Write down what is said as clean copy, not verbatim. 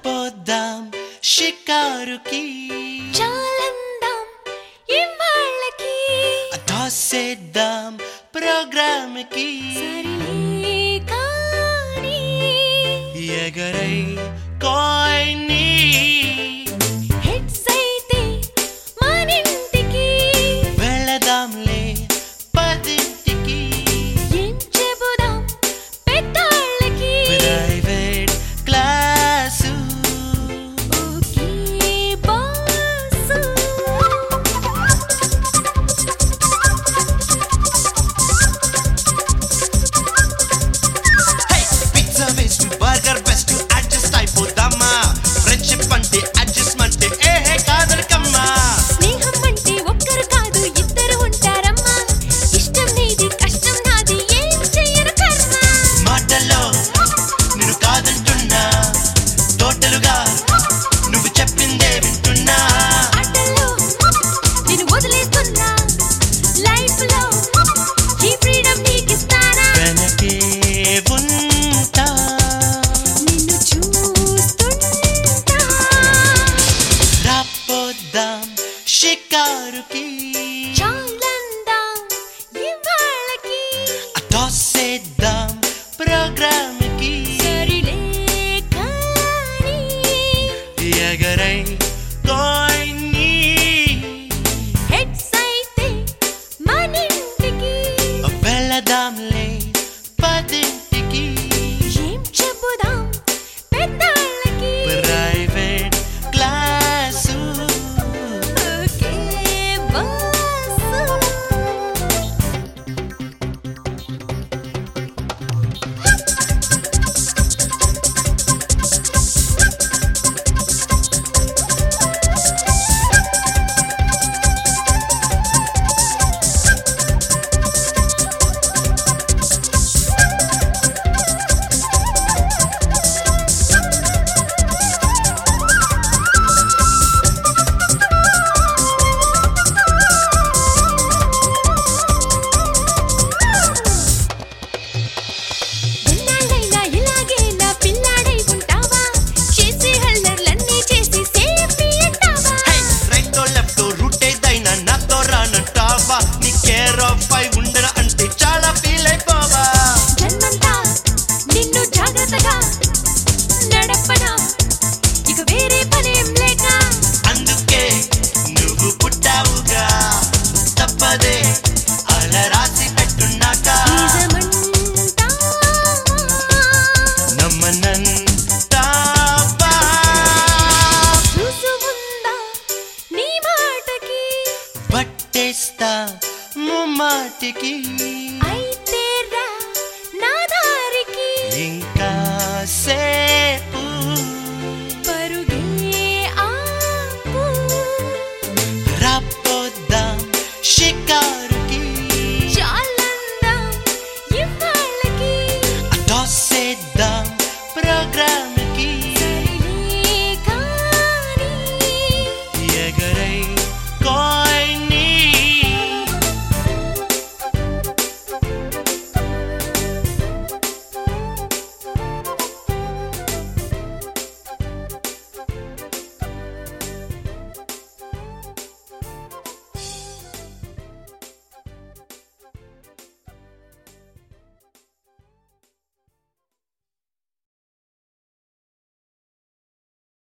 రాపోద్దాం షికారుకి చాలందాం ఇవాళ్ళకి టాసేద్దాం programme కి సరిలే కానీ ఎగరై కాయిని heads అయితే మనింటికి వెళదాంలే పదింటికి ఏం చెబుదాం పెద్దాళ్ళకి private class okay boss pizza waste burger best adjust అయిపోదామా ఫ్రెండ్షిప్ అంటే అడ్జస్ట్మెంట్ ఏహే కాదనకమ్మా స్నేహం అంటే ఒక్కరు కాదు ఇద్దరు ఉంటారమ్మా ఇష్టం నీది కష్టం నాది ఏం చెయ్యను కర్మ మాటల్లో నిన్ను కాదంటున్నా టోటలుగా నువ్వు చెప్పిందే వింటున్నా ఆటల్లో నేను వదిలేస్తున్నా లైఫ్ లో ఈ ఫ్రీడమ్ నీకిస్తానా వెనకే ఉంటా నిన్ను చూస్తుంటా రాపోద్దాం షికారుకి చాలందాం ఇవాళ్ళకి టాసేద్దాం ప్రోగ్రామ్ కి సరిలే కానీ ఎగరై కాయిని హెడ్స్ అయితే మనింటికి వెళదాంలే పదింటికి ఏం చెబుదాం పెద్దాళ్ళకి ప్రైవేట్ క్లాసు ఓకే బాసు ఎన్నాళ్ళైనా ఇలాగే నా పిల్లాడై ఉంటావా చేసే హల్లర్లన్నీ చేసి సేఫ్టీ అంటావా రైట్ లెఫ్ట్ రూట్ ఏదైనా నాతో రానంటావా నీ కేర్ ఆఫ్ ఐ ఉండను అంటే చాలా ఫీల్ అయిపోవా జన్మంతా నిన్ను జాగ్రత్తగా నడపనా ఇక వేరే పనేం లేక అందుకే నువ్వు పుట్టావుగా తప్పదే అలా రాసి పెట్టున్నాక నిజమంటావా నమ్మనంటావా రుజువుందా నీ మాటకి పట్టేస్తా ముమ్మాటికి